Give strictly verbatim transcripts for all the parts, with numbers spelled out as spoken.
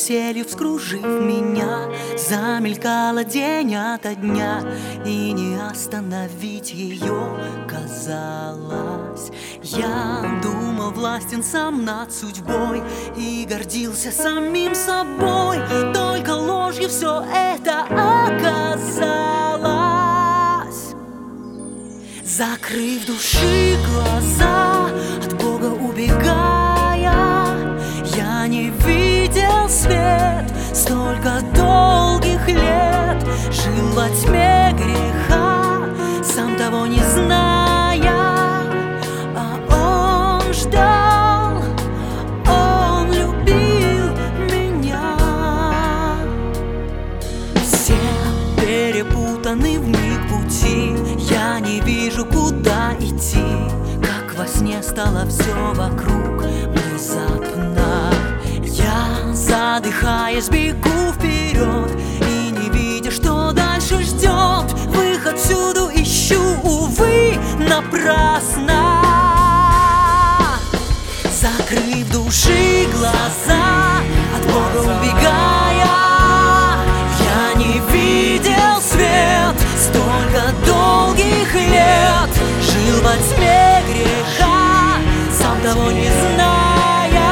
каруселью вскружив меня, замелькала день ото дня, и не остановить ее казалось. Я думал, властен сам над судьбой и гордился самим собой, только ложью все это оказалось. Закрыв души глаза, от Бога убегая, я не видел свет столько долгих лет. Жил во тьме греха, сам того не зная, а Он ждал, Он любил меня. Все перепутаны вмиг пути, я не вижу, куда идти, как во сне стало все вокруг внезапно. Я, задыхаясь, бегу вперед и не видя, что дальше ждет. Выход всюду ищу, увы, напрасно. Закрыв души глаза, от Бога убегая, я не видел свет столько долгих лет. Жил во тьме греха, сам того не зная,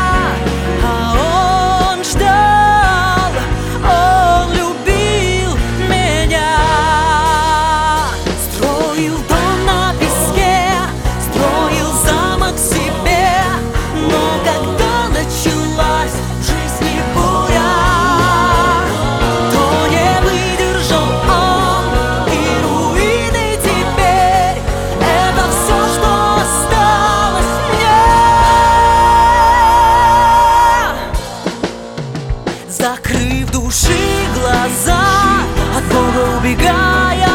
а Он ждал, Он любил меня. Строил дом на песке, строил замок себе, но когда началась в жизни буря, то не выдержал Он, и руины теперь — это все, что осталось мне. Закрыв души глаза, от Бога убегая,